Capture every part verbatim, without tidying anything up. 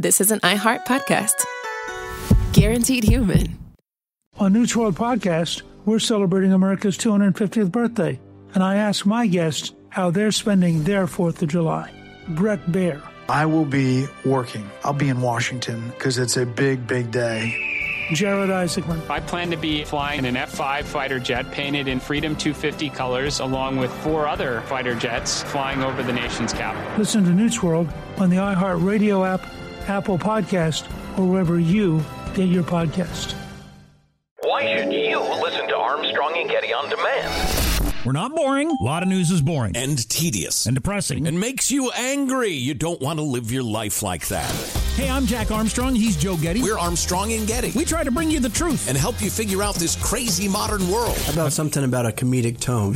this is an iHeart podcast. Guaranteed human. On News World Podcast, we're celebrating America's two hundred fiftieth birthday, and I ask my guests how they're spending their fourth of July. Brett Baer. I will be working. I'll be in Washington because it's a big, big day. Jared Isaacman. I plan to be flying an F five fighter jet painted in Freedom two fifty colors, along with four other fighter jets flying over the nation's capital. Listen to News World on the iHeartRadio app, Apple Podcast, or wherever you get your podcast. Why should you listen to Armstrong and Getty on demand? We're not boring. A lot of news is boring. And tedious. And depressing. And makes you angry. You don't want to live your life like that. Hey, I'm Jack Armstrong. He's Joe Getty. We're Armstrong and Getty. We try to bring you the truth. And help you figure out this crazy modern world. How about something about a comedic tone?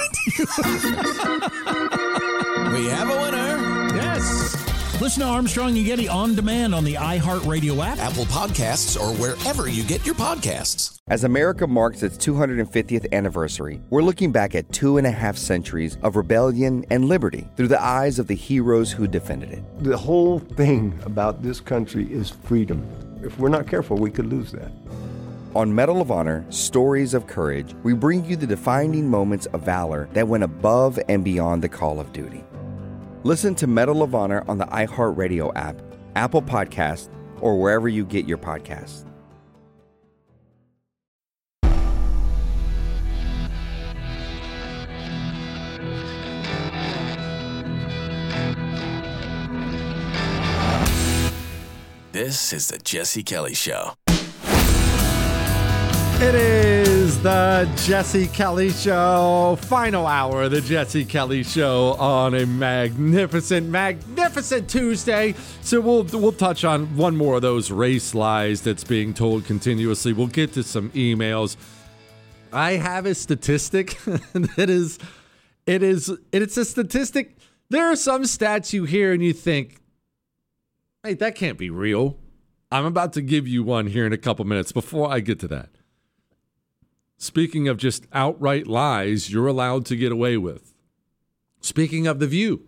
We have a winner. Yes. Listen to Armstrong and Getty on demand on the iHeartRadio app, Apple Podcasts, or wherever you get your podcasts. As America marks its two hundred fiftieth anniversary, we're looking back at two and a half centuries of rebellion and liberty through the eyes of the heroes who defended it. The whole thing about this country is freedom. If we're not careful, we could lose that. On Medal of Honor, Stories of Courage, we bring you the defining moments of valor that went above and beyond the call of duty. Listen to Medal of Honor on the iHeartRadio app, Apple Podcasts, or wherever you get your podcasts. This is the Jesse Kelly Show. It is the Jesse Kelly Show, final hour of the Jesse Kelly Show on a magnificent, magnificent Tuesday. So we'll we'll touch on one more of those race lies that's being told continuously. We'll get to some emails. I have a statistic that is, it is, it's a statistic. There are some stats you hear and you think, hey, that can't be real. I'm about to give you one here in a couple minutes. Before I get to that, speaking of just outright lies you're allowed to get away with. Speaking of The View,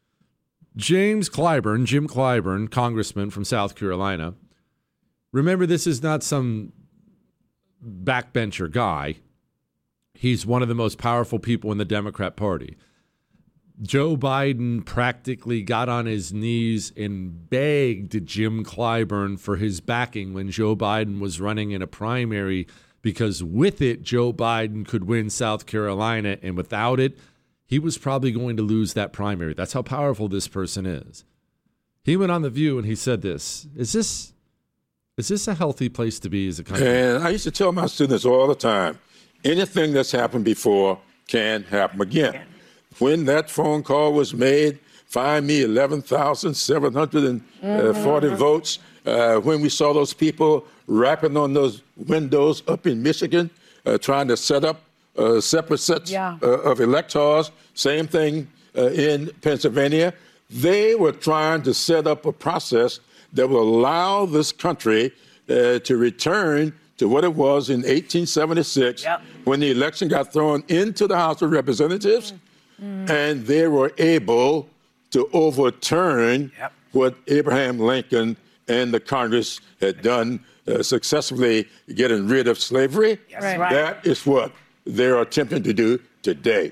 James Clyburn, Jim Clyburn, congressman from South Carolina. Remember, this is not some backbencher guy. He's one of the most powerful people in the Democrat Party. Joe Biden practically got on his knees and begged Jim Clyburn for his backing when Joe Biden was running in a primary, because with it, Joe Biden could win South Carolina, and without it, he was probably going to lose that primary. That's how powerful this person is. He went on The View and he said this, is this is this a healthy place to be as a country? And I used to tell my students all the time, anything that's happened before can happen again. When that phone call was made, find me eleven thousand seven hundred forty mm-hmm. votes. Uh, when we saw those people rapping on those windows up in Michigan, uh, trying to set up uh, separate sets yeah. uh, of electors, same thing uh, in Pennsylvania. They were trying to set up a process that will allow this country uh, to return to what it was in eighteen seventy-six yep. when the election got thrown into the House of Representatives, mm. and they were able to overturn yep. what Abraham Lincoln and the Congress had done, uh, successfully getting rid of slavery. Yes, right. That is what they're attempting to do today.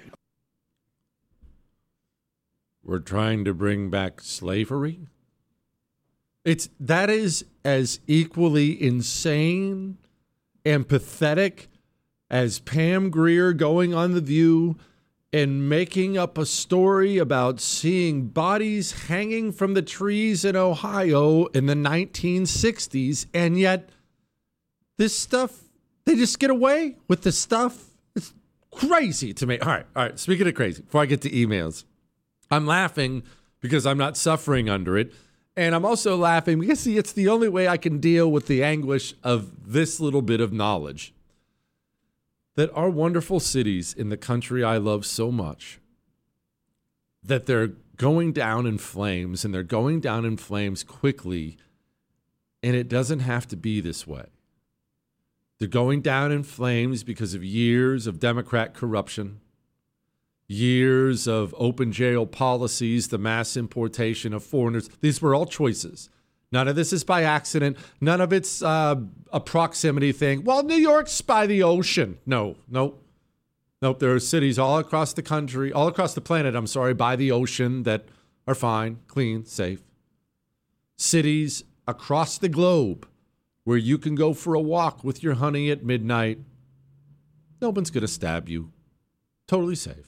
We're trying to bring back slavery? It's that is as equally insane and pathetic as Pam Grier going on The View and making up a story about seeing bodies hanging from the trees in Ohio in the nineteen sixties, and yet this stuff, they just get away with this stuff. It's crazy to me. All right, all right, speaking of crazy, before I get to emails, I'm laughing because I'm not suffering under it, and I'm also laughing because, see, it's the only way I can deal with the anguish of this little bit of knowledge. That our wonderful cities in the country I love so much, that they're going down in flames, and they're going down in flames quickly, and it doesn't have to be this way. They're going down in flames because of years of Democrat corruption, years of open jail policies, the mass importation of foreigners. These were all choices. None of this is by accident. None of it's uh, a proximity thing. Well, New York's by the ocean. No, nope. Nope, there are cities all across the country, all across the planet, I'm sorry, by the ocean that are fine, clean, safe. Cities across the globe where you can go for a walk with your honey at midnight. No one's going to stab you. Totally safe.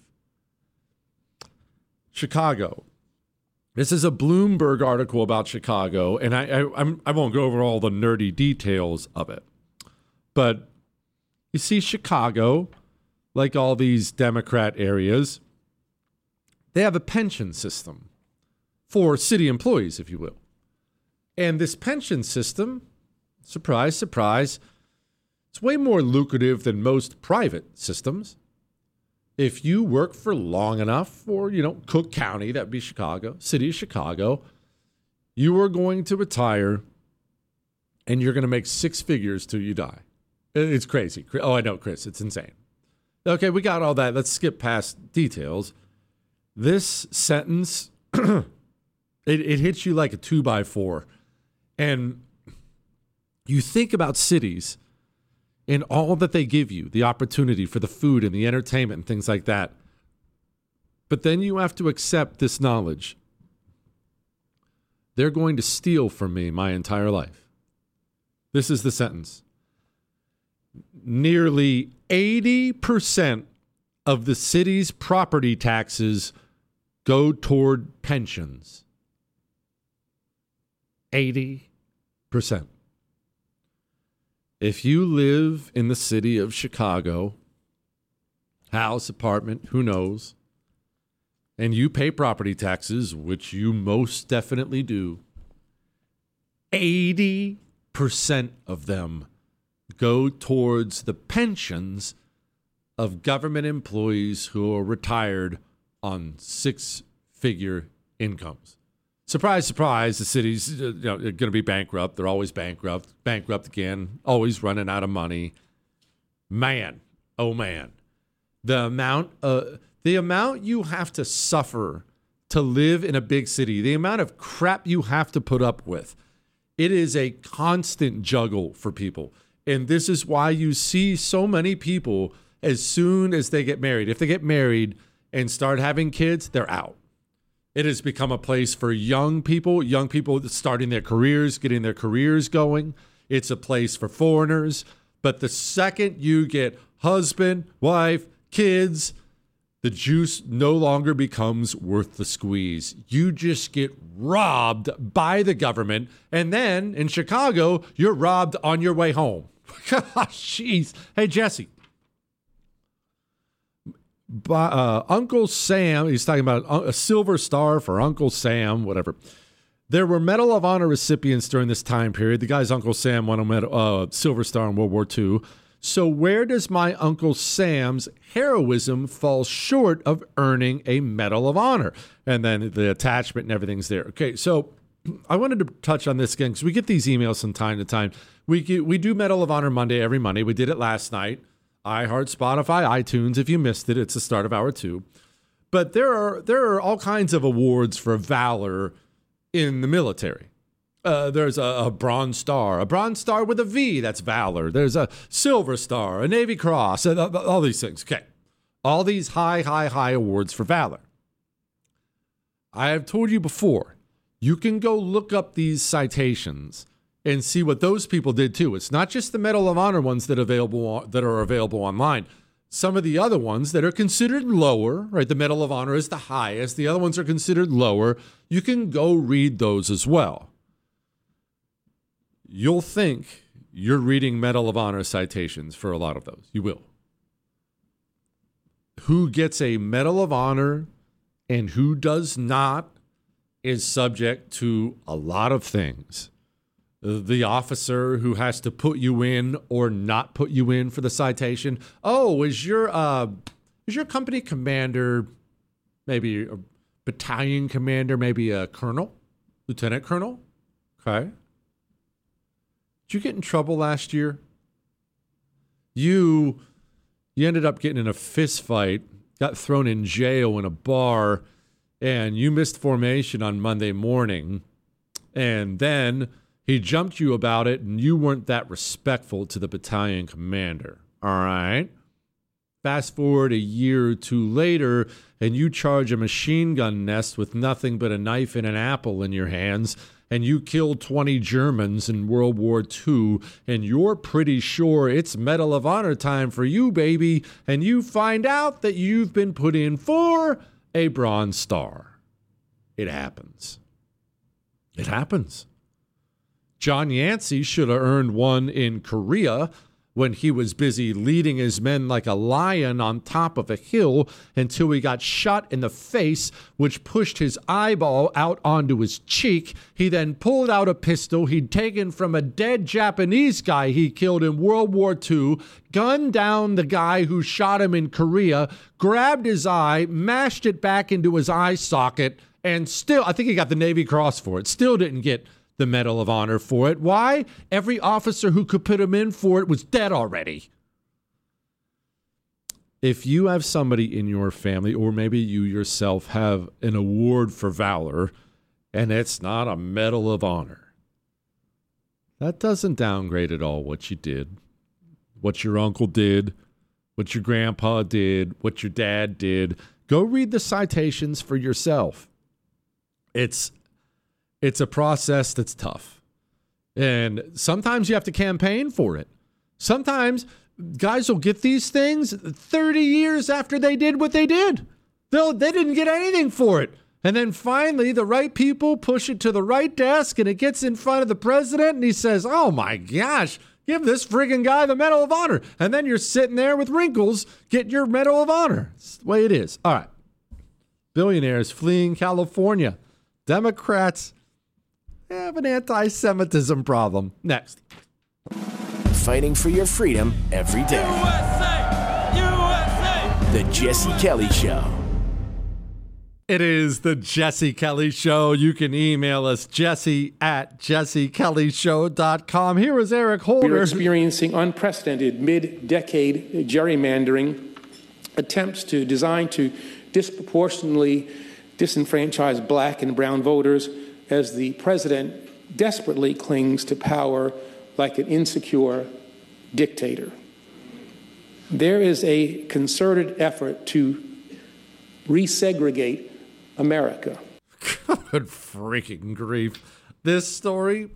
Chicago. This is a Bloomberg article about Chicago, and I, I, I'm, I won't go over all the nerdy details of it. But you see, Chicago, like all these Democrat areas, they have a pension system for city employees, if you will. And this pension system, surprise, surprise, it's way more lucrative than most private systems. If you work for long enough for, you know, Cook County, that'd be Chicago, city of Chicago, you are going to retire and you're going to make six figures till you die. It's crazy. Oh, I know, Chris, it's insane. Okay, we got all that. Let's skip past details. This sentence, it, it hits you like a two by four. And you think about cities and all that they give you, the opportunity for the food and the entertainment and things like that. But then you have to accept this knowledge. They're going to steal from me my entire life. This is the sentence. Nearly eighty percent of the city's property taxes go toward pensions. eighty percent. If you live in the city of Chicago, house, apartment, who knows, and you pay property taxes, which you most definitely do, eighty percent of them go towards the pensions of government employees who are retired on six-figure incomes. Surprise, surprise, the city's you know, going to be bankrupt. They're always bankrupt, bankrupt again, always running out of money. Man, oh man, the amount, uh, the amount you have to suffer to live in a big city, the amount of crap you have to put up with, it is a constant juggle for people. And this is why you see so many people as soon as they get married. If they get married and start having kids, they're out. It has become a place for young people, young people starting their careers, getting their careers going. It's a place for foreigners. But the second you get husband, wife, kids, the juice no longer becomes worth the squeeze. You just get robbed by the government. And then in Chicago, you're robbed on your way home. Gosh, jeez. Hey, Jesse. Uh, Uncle Sam, he's talking about a Silver Star for Uncle Sam, whatever. There were Medal of Honor recipients during this time period. The guy's Uncle Sam won a medal, uh, Silver Star in World War Two. So where does my Uncle Sam's heroism fall short of earning a Medal of Honor? And then the attachment and everything's there. Okay, so I wanted to touch on this again because we get these emails from time to time. We get, we do Medal of Honor Monday every Monday. We did it last night. iHeart, Spotify, iTunes. If you missed it, it's the start of hour two. But there are there are all kinds of awards for valor in the military. Uh, there's a, a Bronze Star, a Bronze Star with a V, that's valor. There's a Silver Star, a Navy Cross, and all these things. Okay, all these high, high, high awards for valor. I have told you before, you can go look up these citations and see what those people did too. It's not just the Medal of Honor ones that are available that are available online. Some of the other ones that are considered lower, right? The Medal of Honor is the highest. The other ones are considered lower. You can go read those as well. You'll think you're reading Medal of Honor citations for a lot of those. You will. Who gets a Medal of Honor and who does not is subject to a lot of things. The officer who has to put you in or not put you in for the citation. Oh, is your uh, is your company commander maybe a battalion commander, maybe a colonel, lieutenant colonel? Okay. Did you get in trouble last year? You you ended up getting in a fist fight, got thrown in jail in a bar, and you missed formation on Monday morning. And then he jumped you about it, and you weren't that respectful to the battalion commander. All right? Fast forward a year or two later, and you charge a machine gun nest with nothing but a knife and an apple in your hands, and you killed twenty Germans in World War Two, and you're pretty sure it's Medal of Honor time for you, baby, and you find out that you've been put in for a Bronze Star. It happens. It happens. John Yancey should have earned one in Korea when he was busy leading his men like a lion on top of a hill until he got shot in the face, which pushed his eyeball out onto his cheek. He then pulled out a pistol he'd taken from a dead Japanese guy he killed in World War Two, gunned down the guy who shot him in Korea, grabbed his eye, mashed it back into his eye socket, and still, I think he got the Navy Cross for it, still didn't get the Medal of Honor for it. Why? Every officer who could put him in for it was dead already. If you have somebody in your family, or maybe you yourself have an award for valor, and it's not a Medal of Honor, that doesn't downgrade at all what you did, what your uncle did, what your grandpa did, what your dad did. Go read the citations for yourself. It's It's a process that's tough. And sometimes you have to campaign for it. Sometimes guys will get these things thirty years after they did what they did. They'll, they didn't get anything for it. And then finally, the right people push it to the right desk, and it gets in front of the president, and he says, oh my gosh, give this friggin' guy the Medal of Honor. And then you're sitting there with wrinkles getting your Medal of Honor. It's the way it is. All right. Billionaires fleeing California. Democrats have an anti-Semitism problem. Next. Fighting for your freedom every day. U S A! U S A! The Jesse Kelly Show. It is the Jesse Kelly Show. You can email us, jesse at jesse kelly show dot com. Here is Eric Holder. We're experiencing unprecedented mid-decade gerrymandering attempts to design to disproportionately disenfranchise black and brown voters as the president desperately clings to power like an insecure dictator. There is a concerted effort to resegregate America. Good freaking grief. This story,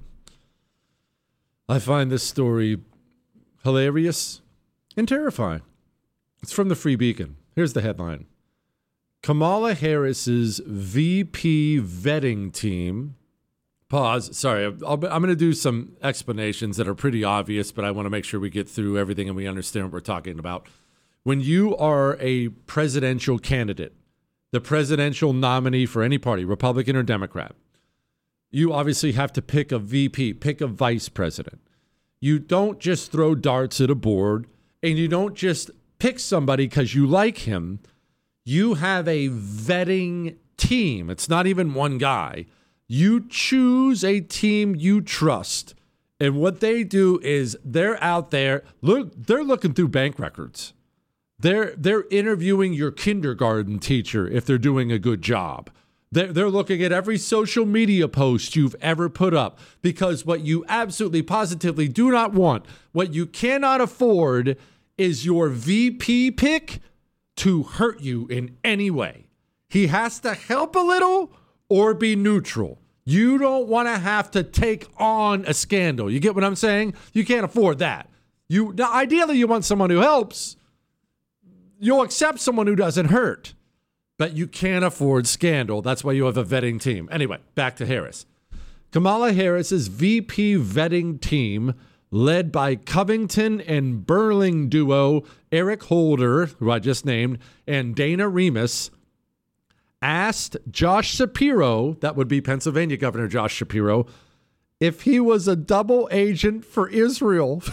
I find this story hilarious and terrifying. It's from the Free Beacon. Here's the headline. Kamala Harris's V P vetting team. Pause. Sorry, I'll, I'm going to do some explanations that are pretty obvious, but I want to make sure we get through everything and we understand what we're talking about. When you are a presidential candidate, the presidential nominee for any party, Republican or Democrat, you obviously have to pick a V P, pick a vice president. You don't just throw darts at a board, and you don't just pick somebody because you like him. You have a vetting team. It's not even one guy. You choose a team you trust. And what they do is they're out there, look, they're looking through bank records. They're they're interviewing your kindergarten teacher if they're doing a good job. They're, they're looking at every social media post you've ever put up, because what you absolutely positively do not want, what you cannot afford, is your V P pick to hurt you in any way. He has to help a little or be neutral. You don't want to have to take on a scandal. You get what I'm saying? You can't afford that. You ideally you want someone who helps. You'll accept someone who doesn't hurt, but you can't afford scandal. That's why you have a vetting team. Anyway, back to Harris. Kamala Harris's V P vetting team, led by Covington and Burling duo Eric Holder, who I just named, and Dana Remus, asked Josh Shapiro, that would be Pennsylvania Governor Josh Shapiro, if he was a double agent for Israel.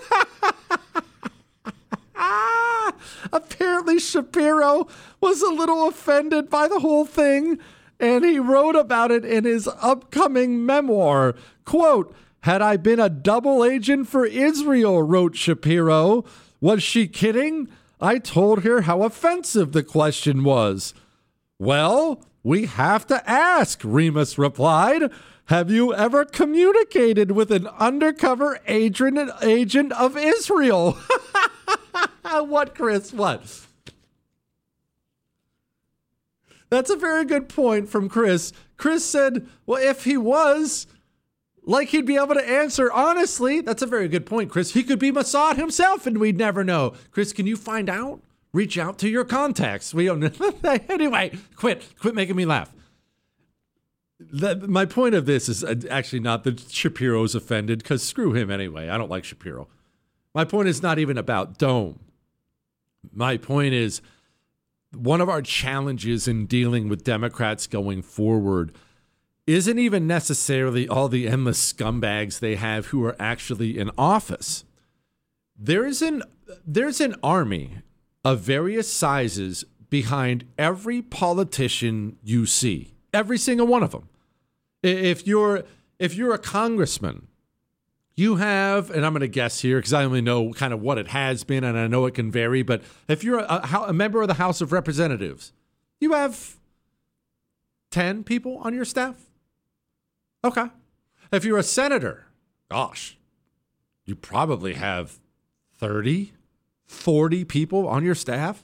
Apparently Shapiro was a little offended by the whole thing, and he wrote about it in his upcoming memoir. Quote, "Had I been a double agent for Israel," wrote Shapiro. "Was she kidding? I told her how offensive the question was." "Well, we have to ask," Remus replied. Have you ever communicated with an undercover agent, agent of Israel? What, Chris? What? That's a very good point from Chris. Chris said, well, if he was, like he'd be able to answer honestly. That's a very good point, Chris. He could be Mossad himself and we'd never know. Chris, can you find out? Reach out to your contacts. We don't Anyway, quit. Quit making me laugh. The, my point of this is actually not that Shapiro's offended, because screw him anyway. I don't like Shapiro. My point is not even about Dome. My point is, one of our challenges in dealing with Democrats going forward isn't even necessarily all the endless scumbags they have who are actually in office. There is an, there's an army of various sizes behind every politician you see. Every single one of them. If you're if you're a congressman, you have, and I'm going to guess here because I only know kind of what it has been, and I know it can vary, but if you're a, a member of the House of Representatives, you have ten people on your staff? Okay. If you're a senator, gosh, you probably have thirty, forty people on your staff.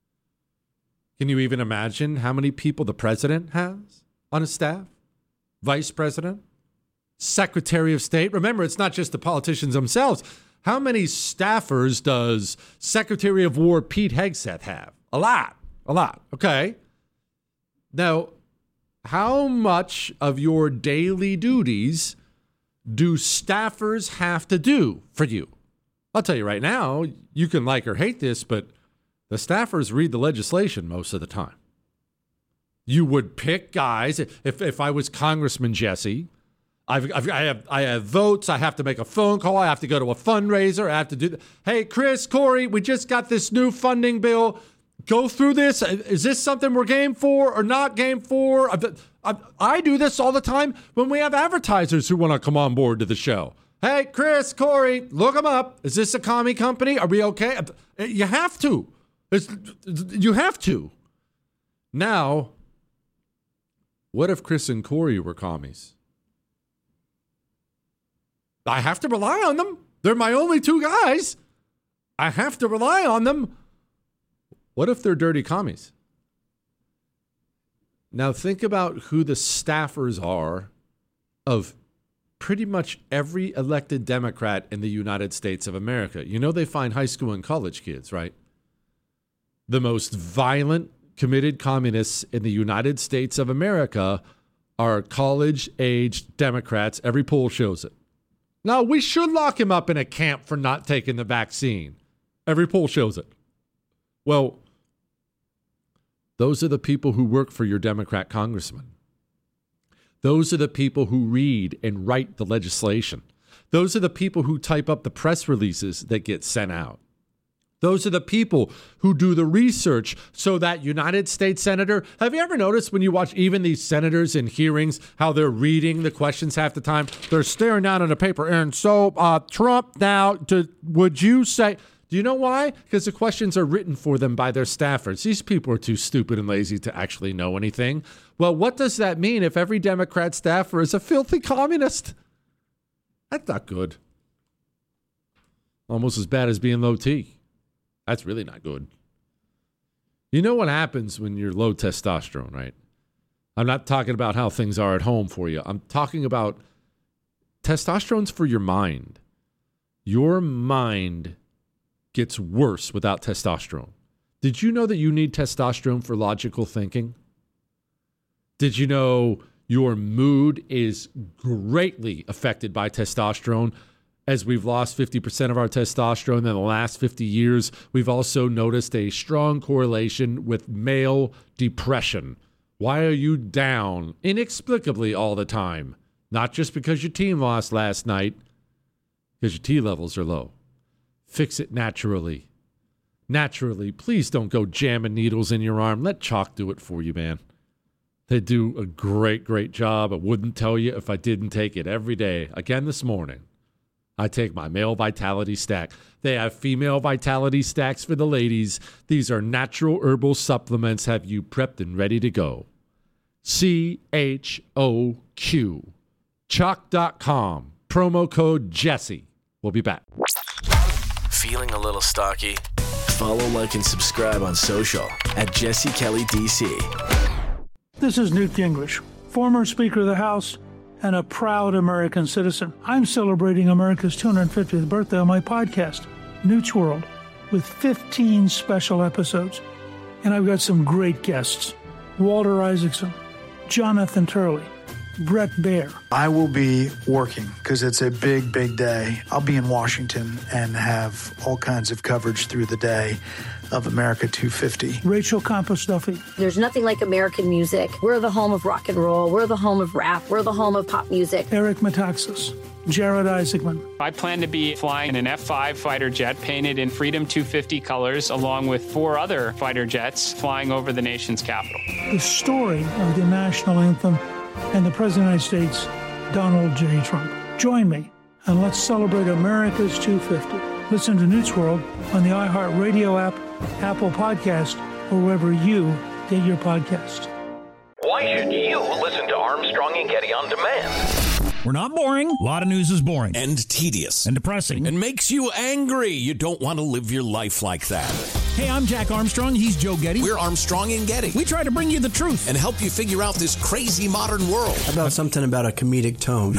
Can you even imagine how many people the president has on his staff? Vice president? Secretary of State? Remember, it's not just the politicians themselves. How many staffers does Secretary of War Pete Hegseth have? A lot. A lot. Okay. Now, how much of your daily duties do staffers have to do for you? I'll tell you right now, you can like or hate this, but the staffers read the legislation most of the time. You would pick guys. If if I was Congressman Jesse, I've, I've, I have I have votes. I have to make a phone call. I have to go to a fundraiser. I have to do. Th- hey, Chris, Corey, we just got this new funding bill. Go through this. Is this something we're game for or not game for? I, I, I do this all the time when we have advertisers who want to come on board to the show. Hey, Chris, Corey, look them up. Is this a commie company? Are we okay? You have to. It's, you have to. Now, what if Chris and Corey were commies? I have to rely on them. They're my only two guys. I have to rely on them. What if they're dirty commies? Now think about who the staffers are of pretty much every elected Democrat in the United States of America. You know they find high school and college kids, right? The most violent, committed communists in the United States of America are college-aged Democrats. Every poll shows it. Now, we should lock him up in a camp for not taking the vaccine. Every poll shows it. Well, those are the people who work for your Democrat congressman. Those are the people who read and write the legislation. Those are the people who type up the press releases that get sent out. Those are the people who do the research so that United States Senator, have you ever noticed when you watch even these senators in hearings, how they're reading the questions half the time? They're staring down at a paper. And so uh, Trump now, to, would you say, do you know why? Because the questions are written for them by their staffers. These people are too stupid and lazy to actually know anything. Well, what does that mean if every Democrat staffer is a filthy communist? That's not good. Almost as bad as being low T. That's really not good. You know what happens when you're low testosterone, right? I'm not talking about how things are at home for you. I'm talking about testosterone's for your mind. Your mind gets worse without testosterone. Did you know that you need testosterone for logical thinking? Did you know your mood is greatly affected by testosterone? As we've lost fifty percent of our testosterone in the last fifty years, we've also noticed a strong correlation with male depression. Why are you down inexplicably all the time? Not just because your team lost last night, because your T levels are low. Fix it naturally. Naturally. Please don't go jamming needles in your arm. Let Chalk do it for you, man. They do a great, great job. I wouldn't tell you if I didn't take it every day. Again this morning. I take my male vitality stack. They have female vitality stacks for the ladies. These are natural herbal supplements, have you prepped and ready to go. C H O Q Chalk dot com. Promo code Jesse. We'll be back. Feeling a little stocky? Follow, like, and subscribe on social at Jesse Kelly D C. This is Newt Gingrich, former Speaker of the House and a proud American citizen. I'm celebrating America's two hundred fiftieth birthday on my podcast, Newt's World, with fifteen special episodes. And I've got some great guests. Walter Isaacson, Jonathan Turley, Brett Baer. I will be working because it's a big, big day. I'll be in Washington and have all kinds of coverage through the day of America two fifty. Rachel Campos Duffy. There's nothing like American music. We're the home of rock and roll. We're the home of rap. We're the home of pop music. Eric Metaxas. Jared Isaacman. I plan to be flying an F five fighter jet painted in Freedom two fifty colors, along with four other fighter jets flying over the nation's capital. The story of the national anthem and the President of the United States, Donald J. Trump. Join me and let's celebrate America's two fifty. Listen to Newt's World on the iHeartRadio app, Apple Podcast, or wherever you get your podcasts. Why should you listen to Armstrong and Getty on demand? We're not boring. A lot of news is boring. And tedious. And depressing. And makes you angry. You don't want to live your life like that. Hey, I'm Jack Armstrong. He's Joe Getty. We're Armstrong and Getty. We try to bring you the truth. And help you figure out this crazy modern world. How about something about a comedic tone?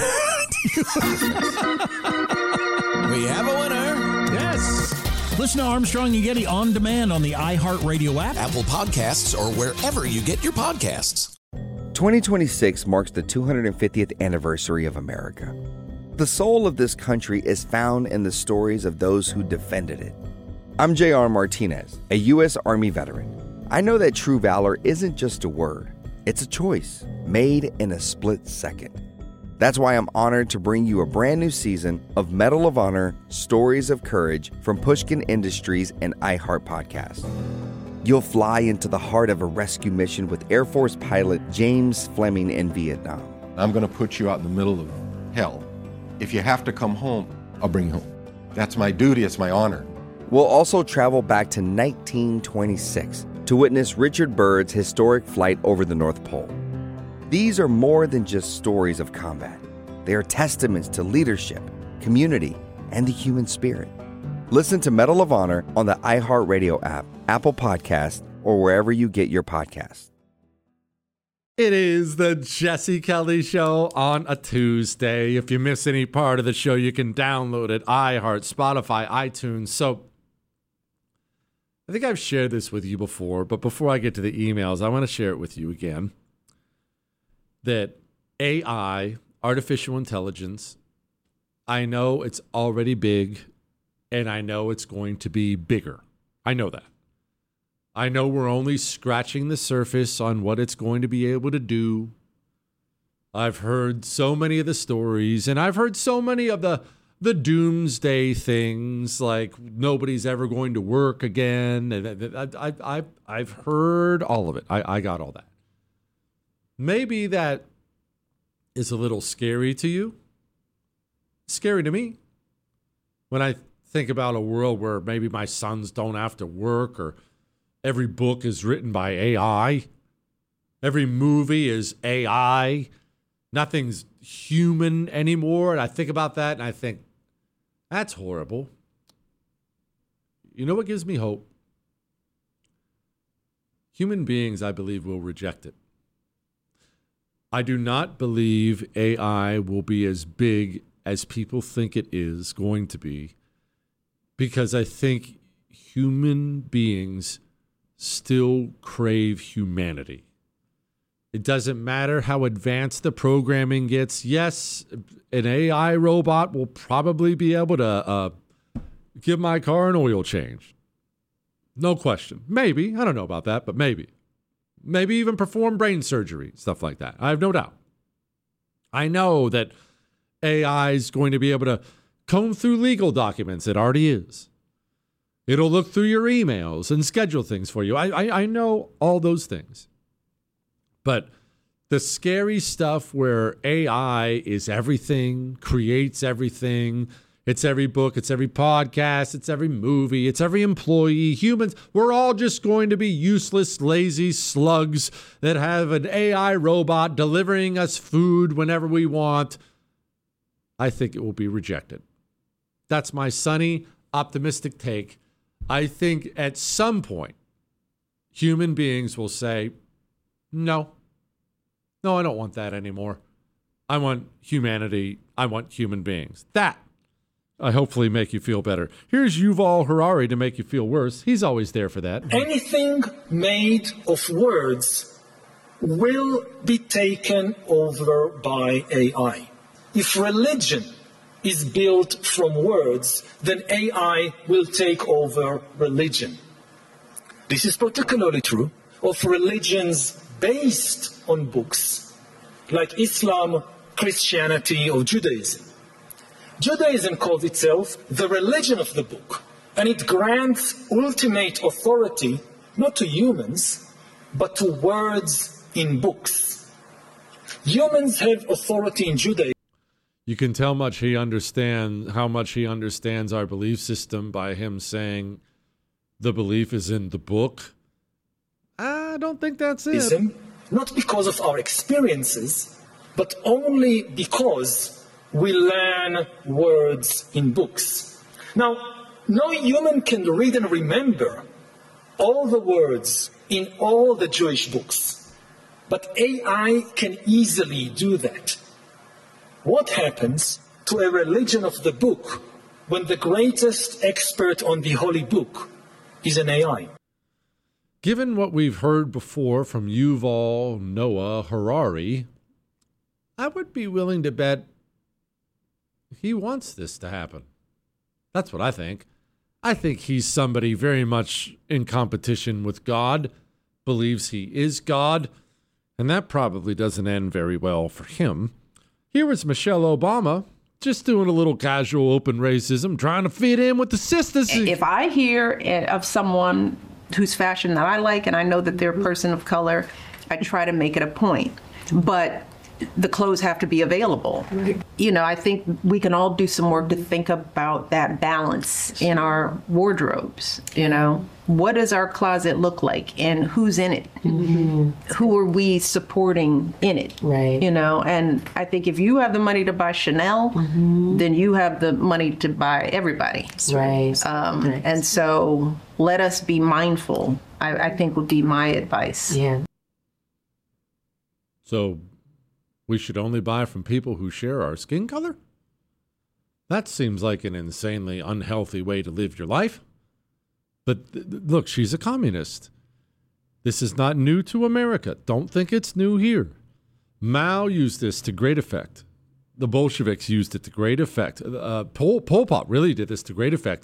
We have a winner. Yes. Listen to Armstrong and Getty on demand on the iHeartRadio app, Apple Podcasts, or wherever you get your podcasts. twenty twenty-six marks the two hundred fiftieth anniversary of America. The soul of this country is found in the stories of those who defended it. I'm J R Martinez, a U S Army veteran. I know that true valor isn't just a word, it's a choice made in a split second. That's why I'm honored to bring you a brand new season of Medal of Honor Stories of Courage from Pushkin Industries and iHeart Podcast. You'll fly into the heart of a rescue mission with Air Force pilot James Fleming in Vietnam. I'm going to put you out in the middle of hell. If you have to come home, I'll bring you home. That's my duty, it's my honor. We'll also travel back to nineteen twenty-six to witness Richard Byrd's historic flight over the North Pole. These are more than just stories of combat. They are testaments to leadership, community, and the human spirit. Listen to Medal of Honor on the iHeartRadio app, Apple Podcast, or wherever you get your podcasts. It is the Jesse Kelly Show on a Tuesday. If you miss any part of the show, you can download it, iHeart, Spotify, iTunes. So I think I've shared this with you before, but before I get to the emails, I want to share it with you again. That A I, artificial intelligence, I know it's already big, and I know it's going to be bigger. I know that. I know we're only scratching the surface on what it's going to be able to do. I've heard so many of the stories, and I've heard so many of the the doomsday things, like nobody's ever going to work again. I, I, I, I've heard all of it. I, I got all that. Maybe that is a little scary to you. Scary to me. When I think about a world where maybe my sons don't have to work, or every book is written by A I, every movie is A I, nothing's human anymore. And I think about that and I think, that's horrible. You know what gives me hope? Human beings, I believe, will reject it. I do not believe A I will be as big as people think it is going to be, because I think human beings still crave humanity. It doesn't matter how advanced the programming gets. Yes, an A I robot will probably be able to uh, give my car an oil change. No question. Maybe. I don't know about that, but maybe. Maybe even perform brain surgery, stuff like that. I have no doubt. I know that A I is going to be able to comb through legal documents. It already is. It'll look through your emails and schedule things for you. I, I, I know all those things. But the scary stuff where A I is everything, creates everything, it's every book, it's every podcast, it's every movie, it's every employee, humans, we're all just going to be useless, lazy slugs that have an A I robot delivering us food whenever we want. I think it will be rejected. That's my sunny, optimistic take. I think at some point, human beings will say, no, no, I don't want that anymore. I want humanity. I want human beings. That, I hopefully make you feel better. Here's Yuval Harari to make you feel worse. He's always there for that. Anything made of words will be taken over by A I. If religion is built from words, then A I will take over religion. This is particularly true of religions based on books, like Islam, Christianity, or Judaism. Judaism calls itself the religion of the book, and it grants ultimate authority not to humans, but to words in books. Humans have authority in Judaism. You can tell much he understands how much he understands our belief system by him saying the belief is in the book. I don't think that's it. Not because of our experiences, but only because we learn words in books. Now, no human can read and remember all the words in all the Jewish books, but A I can easily do that. What happens to a religion of the book when the greatest expert on the holy book is an A I? Given what we've heard before from Yuval Noah Harari, I would be willing to bet he wants this to happen. That's what I think. I think he's somebody very much in competition with God, believes he is God, and that probably doesn't end very well for him. Here was Michelle Obama, just doing a little casual open racism, trying to fit in with the sisters. If I hear of someone whose fashion that I like and I know that they're a person of color, I try to make it a point. But the clothes have to be available. Right. You know, I think we can all do some work to think about that balance in our wardrobes. You know, what does our closet look like and who's in it? Mm-hmm. Who are we supporting in it? Right. You know, and I think if you have the money to buy Chanel, mm-hmm. then you have the money to buy everybody. Right. Um, right. And so let us be mindful, I, I think would be my advice. Yeah. So we should only buy from people who share our skin color? That seems like an insanely unhealthy way to live your life. But th- look, she's a communist. This is not new to America. Don't think it's new here. Mao used this to great effect. The Bolsheviks used it to great effect. Uh, Pol, Pol Pot really did this to great effect.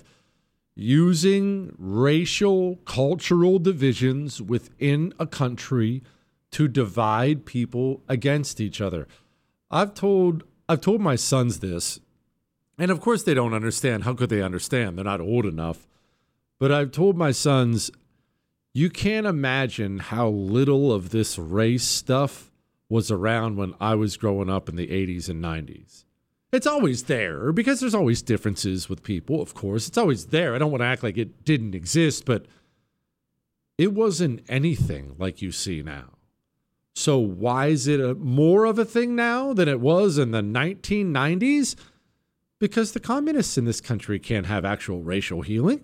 Using racial, cultural divisions within a country to divide people against each other. I've told I've told my sons this, and of course they don't understand. How could they understand? They're not old enough. But I've told my sons, you can't imagine how little of this race stuff was around when I was growing up in the eighties and nineties. It's always there because there's always differences with people, of course. It's always there. I don't want to act like it didn't exist, but it wasn't anything like you see now. So why is it a, more of a thing now than it was in the nineteen nineties? Because the communists in this country can't have actual racial healing.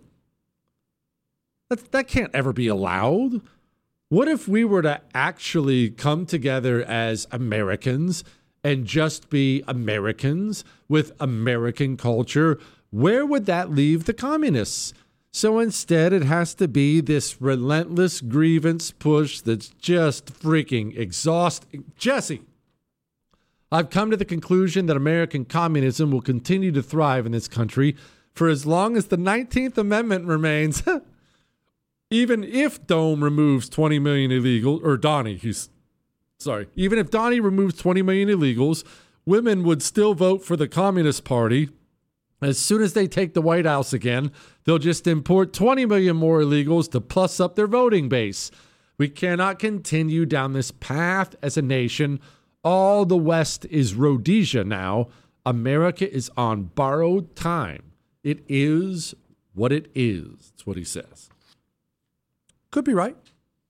That, that can't ever be allowed. What if we were to actually come together as Americans and just be Americans with American culture? Where would that leave the communists? So instead, it has to be this relentless grievance push that's just freaking exhausting. Jesse, I've come to the conclusion that American communism will continue to thrive in this country for as long as the nineteenth Amendment remains. Even if Dome removes twenty million illegals, or Donnie, he's sorry, even if Donnie removes twenty million illegals, women would still vote for the Communist Party. As soon as they take the White House again, they'll just import twenty million more illegals to plus up their voting base. We cannot continue down this path as a nation. All the West is Rhodesia now. America is on borrowed time. It is what it is. That's what he says. Could be right.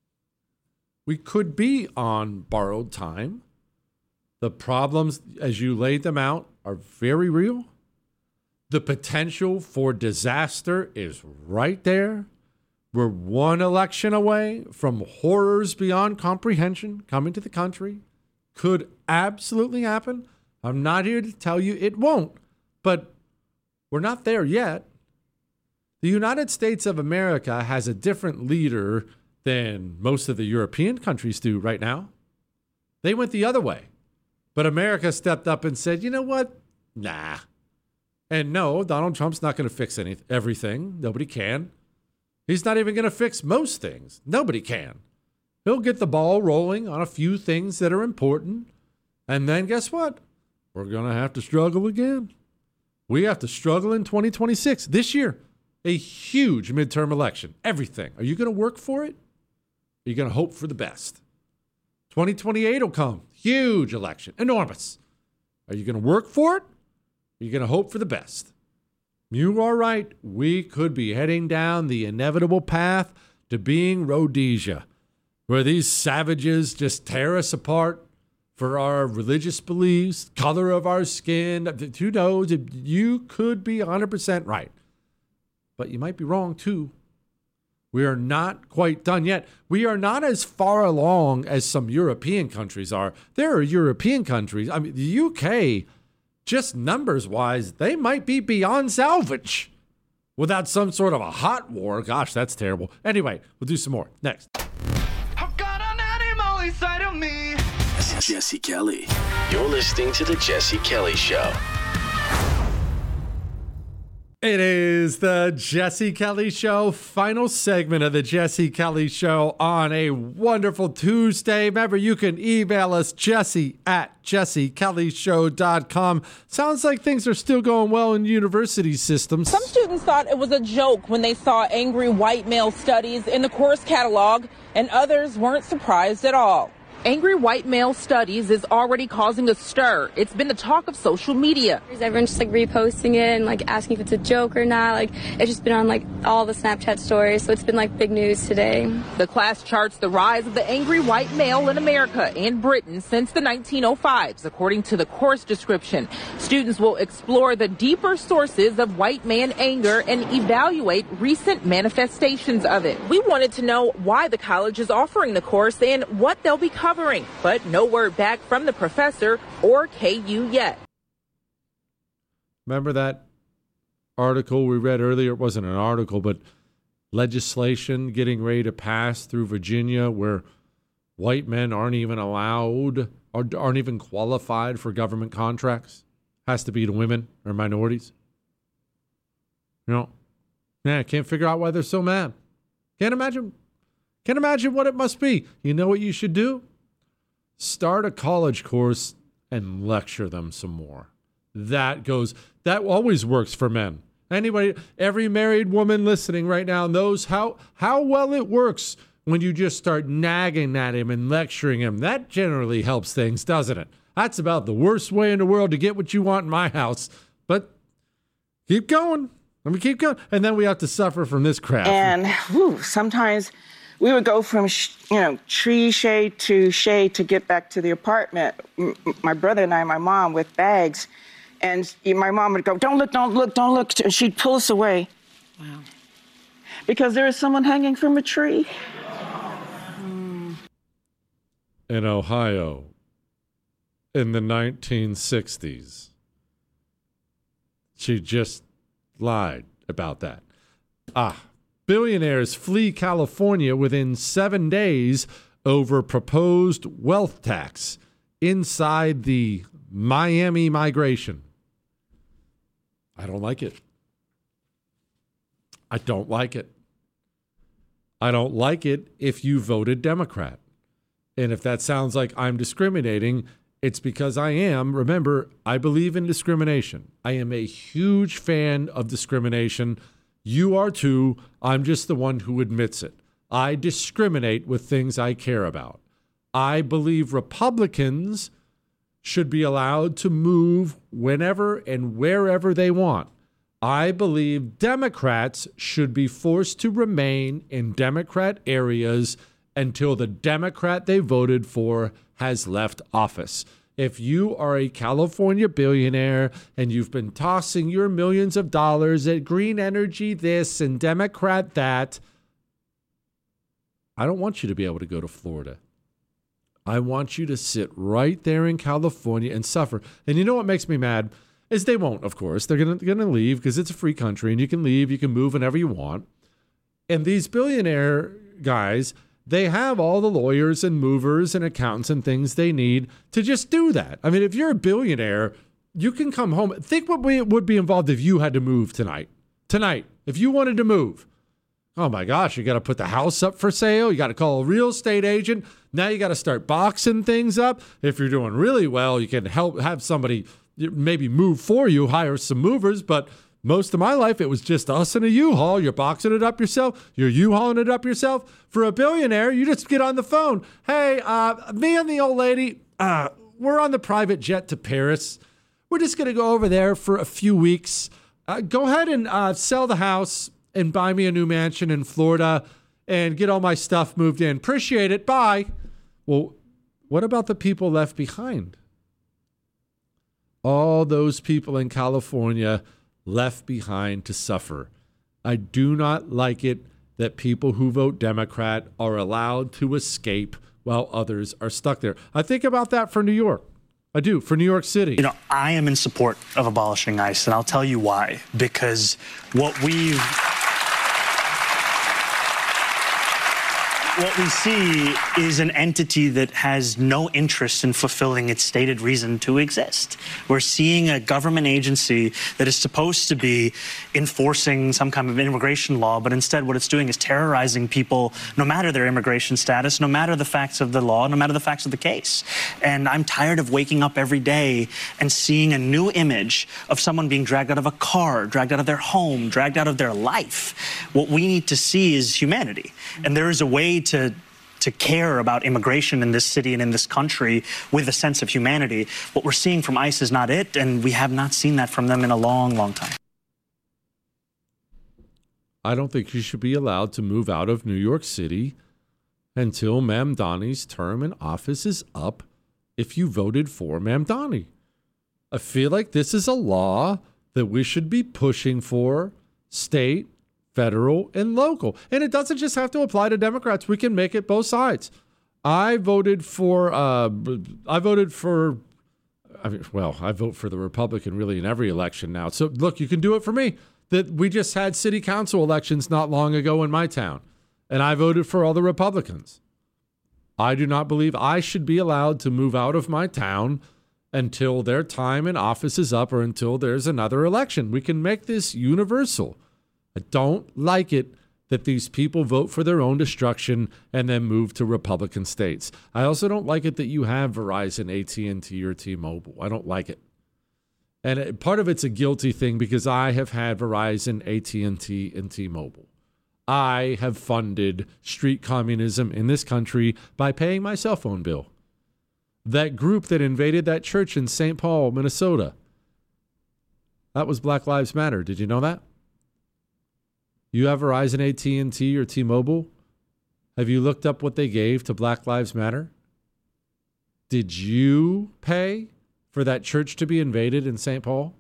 We could be on borrowed time. The problems, as you laid them out, are very real. The potential for disaster is right there. We're one election away from horrors beyond comprehension coming to the country. Could absolutely happen. I'm not here to tell you it won't, but we're not there yet. The United States of America has a different leader than most of the European countries do right now. They went the other way, but America stepped up and said, you know what? Nah. And no, Donald Trump's not going to fix anything, everything. Nobody can. He's not even going to fix most things. Nobody can. He'll get the ball rolling on a few things that are important. And then guess what? We're going to have to struggle again. We have to struggle in twenty twenty-six. This year, a huge midterm election. Everything. Are you going to work for it? Are you going to hope for the best? twenty twenty-eight will come. Huge election. Enormous. Are you going to work for it? Are you going to hope for the best? You are right. We could be heading down the inevitable path to being Rhodesia, where these savages just tear us apart for our religious beliefs, color of our skin. Who knows? You could be one hundred percent right. But you might be wrong, too. We are not quite done yet. We are not as far along as some European countries are. There are European countries. I mean, the U K, just numbers-wise, they might be beyond salvage without some sort of a hot war. Gosh, that's terrible. Anyway, we'll do some more. Next. I've got an animal inside of me. Jesse Kelly. You're listening to The Jesse Kelly Show. It is the Jesse Kelly Show, final segment of the Jesse Kelly Show on a wonderful Tuesday. Remember, you can email us, Jesse at jesse kelly show dot com. Sounds like things are still going well in university systems. Some students thought it was a joke when they saw angry white male studies in the course catalog, and others weren't surprised at all. Angry white male studies is already causing a stir. It's been the talk of social media. Everyone's just like reposting it and like asking if it's a joke or not. Like it's just been on like all the Snapchat stories, so it's been like big news today. The class charts the rise of the angry white male in America and Britain since the nineteen oh fives, according to the course description. Students will explore the deeper sources of white man anger and evaluate recent manifestations of it. We wanted to know why the college is offering the course and what they'll be covering. Covering, but no word back from the professor or K U yet. Remember that article we read earlier? It wasn't an article, but legislation getting ready to pass through Virginia where white men aren't even allowed or aren't even qualified for government contracts. Has to be to women or minorities. You know, yeah, I can't figure out why they're so mad. Can't imagine. Can't imagine what it must be. You know what you should do? Start a college course and lecture them some more. That goes, that always works for men. Anybody, every married woman listening right now knows how, how well it works when you just start nagging at him and lecturing him. That generally helps things, doesn't it? That's about the worst way in the world to get what you want in my house. But keep going. Let me keep going. And then we have to suffer from this crap. And whew, sometimes we would go from, sh- you know, tree shade to shade to get back to the apartment. M- my brother and I, my mom, with bags. And my mom would go, don't look, don't look, don't look. And she'd pull us away. Wow. Because there is someone hanging from a tree. Mm. In Ohio, in the nineteen sixties, she just lied about that. Ah. Billionaires flee California within seven days over proposed wealth tax inside the Miami migration. I don't like it. I don't like it. I don't like it if you voted Democrat. And if that sounds like I'm discriminating, it's because I am. Remember, I believe in discrimination. I am a huge fan of discrimination. You are too. I'm just the one who admits it. I discriminate with things I care about. I believe Republicans should be allowed to move whenever and wherever they want. I believe Democrats should be forced to remain in Democrat areas until the Democrat they voted for has left office. If you are a California billionaire and you've been tossing your millions of dollars at green energy this and Democrat that, I don't want you to be able to go to Florida. I want you to sit right there in California and suffer. And you know what makes me mad? Is they won't, of course. They're going to leave because it's a free country and you can leave, you can move whenever you want. And these billionaire guys, they have all the lawyers and movers and accountants and things they need to just do that. I mean, if you're a billionaire, you can come home. Think what would be involved if you had to move tonight. Tonight, if you wanted to move. Oh my gosh, you got to put the house up for sale. You got to call a real estate agent. Now you got to start boxing things up. If you're doing really well, you can help have somebody maybe move for you, hire some movers, but most of my life, it was just us in a U-Haul. You're boxing it up yourself. You're U-Hauling it up yourself. For a billionaire, you just get on the phone. Hey, uh, me and the old lady, uh, we're on the private jet to Paris. We're just going to go over there for a few weeks. Uh, go ahead and uh, sell the house and buy me a new mansion in Florida and get all my stuff moved in. Appreciate it. Bye. Well, what about the people left behind? All those people in California left behind to suffer. I do not like it that people who vote Democrat are allowed to escape while others are stuck there. I think about that for New York. I do, for New York City. You know, I am in support of abolishing ICE, and I'll tell you why. Because what we've... What we see is an entity that has no interest in fulfilling its stated reason to exist. We're seeing a government agency that is supposed to be enforcing some kind of immigration law, but instead what it's doing is terrorizing people no matter their immigration status, no matter the facts of the law, no matter the facts of the case. And I'm tired of waking up every day and seeing a new image of someone being dragged out of a car, dragged out of their home, dragged out of their life. What we need to see is humanity. And there is a way to to to care about immigration in this city and in this country with a sense of humanity. What we're seeing from ICE is not it, and we have not seen that from them in a long, long time. I don't think you should be allowed to move out of New York City until Mamdani's term in office is up if you voted for Mamdani. I feel like this is a law that we should be pushing for, state, federal, and local. And it doesn't just have to apply to Democrats. We can make it both sides. I voted for, uh, I voted for, I mean, well, I vote for the Republican really in every election now. So look, you can do it for me. That we just had city council elections not long ago in my town, and I voted for all the Republicans. I do not believe I should be allowed to move out of my town until their time in office is up or until there's another election. We can make this universal. I don't like it that these people vote for their own destruction and then move to Republican states. I also don't like it that you have Verizon, A T and T, or T-Mobile. I don't like it. And it, part of it's a guilty thing because I have had Verizon, A T and T, and T-Mobile. I have funded street communism in this country by paying my cell phone bill. That group that invaded that church in Saint Paul, Minnesota, that was Black Lives Matter. Did you know that? You have Verizon, A T and T, or T-Mobile? Have you looked up what they gave to Black Lives Matter? Did you pay for that church to be invaded in Saint Paul?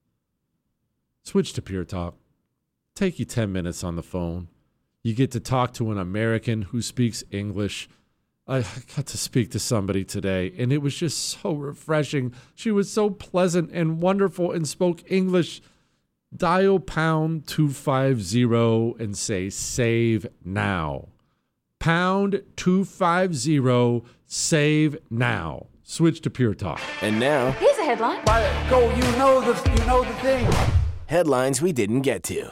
Switch to Pure Talk. Take you ten minutes on the phone. You get to talk to an American who speaks English. I got to speak to somebody today, and it was just so refreshing. She was so pleasant and wonderful and spoke English. Dial pound two five zero and say save now. Pound two five zero, save now. Switch to Pure Talk. And now, here's a headline. Go, you know the you know the thing. Headlines we didn't get to.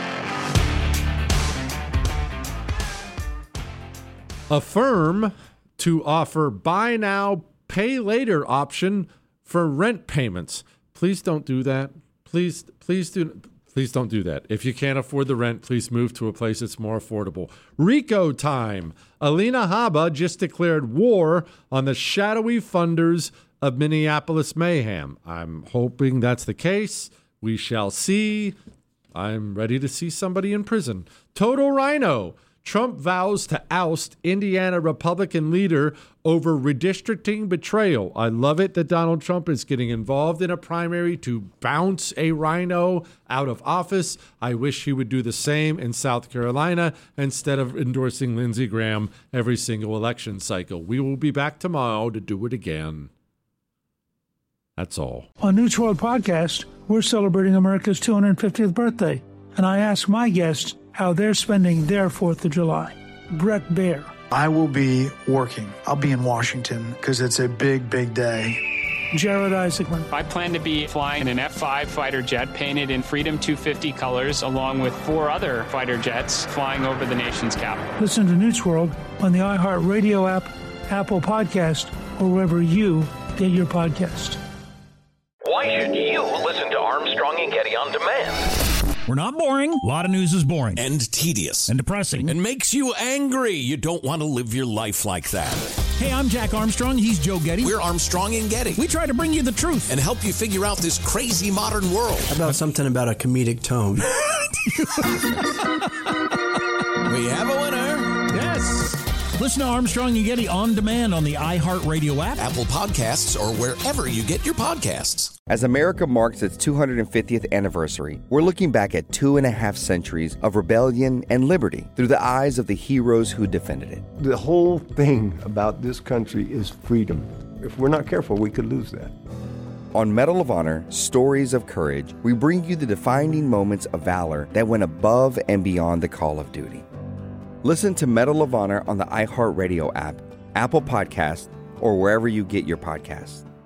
Affirm to offer buy now, pay later option for rent payments. Please don't do that. Please, please do, please don't do that. If you can't afford the rent, please move to a place that's more affordable. RICO time. Alina Habba just declared war on the shadowy funders of Minneapolis mayhem. I'm hoping that's the case. We shall see. I'm ready to see somebody in prison. Total Rhino. Trump vows to oust Indiana Republican leader over redistricting betrayal. I love it that Donald Trump is getting involved in a primary to bounce a rhino out of office. I wish he would do the same in South Carolina instead of endorsing Lindsey Graham every single election cycle. We will be back tomorrow to do it again. That's all. On News World Podcast, we're celebrating America's two hundred fiftieth birthday, and I ask my guests how they're spending their fourth of July. Brett Baer. I will be working. I'll be in Washington because it's a big, big day. Jared Isaacman. I plan to be flying an F five fighter jet painted in Freedom two fifty colors, along with four other fighter jets flying over the nation's capital. Listen to News World on the iHeartRadio app, Apple Podcast, or wherever you get your podcast. Why should you listen to Armstrong and Getty on demand? We're not boring. A lot of news is boring. And tedious. And depressing. And makes you angry. You don't want to live your life like that. Hey, I'm Jack Armstrong. He's Joe Getty. We're Armstrong and Getty. We try to bring you the truth. And help you figure out this crazy modern world. How about something about a comedic tone? We have a winner. Yes. Listen to Armstrong and Getty on demand on the iHeartRadio app, Apple Podcasts, or wherever you get your podcasts. As America marks its two hundred fiftieth anniversary, we're looking back at two and a half centuries of rebellion and liberty through the eyes of the heroes who defended it. The whole thing about this country is freedom. If we're not careful, we could lose that. On Medal of Honor, Stories of Courage, we bring you the defining moments of valor that went above and beyond the call of duty. Listen to Medal of Honor on the iHeartRadio app, Apple Podcasts, or wherever you get your podcasts.